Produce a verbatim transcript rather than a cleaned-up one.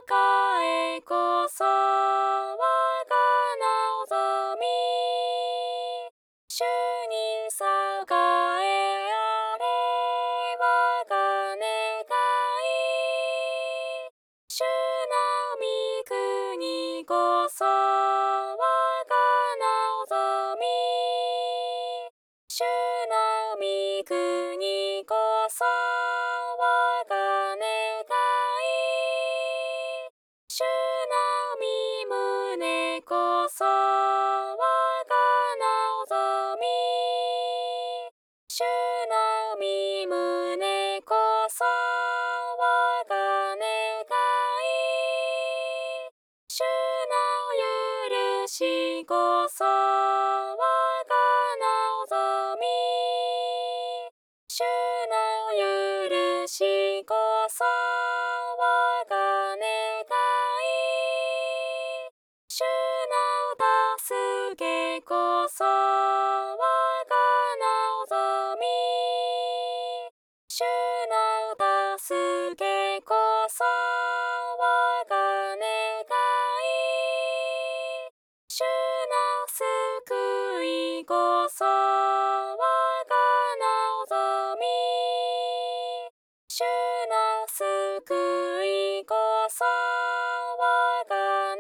えこそ我が望み。主に栄えあれ我が願い。主の御国こそ我が望み。主の御国こそ我が願い。主の御胸こそ我が望み。主の御胸こそ我が願い。主の許しこそ我が望み。主の許しこそ我が願い。主の助けこそ我が望み。主の助けこそ我が願い。主の救いこそ我が望み。主の救いこそ我が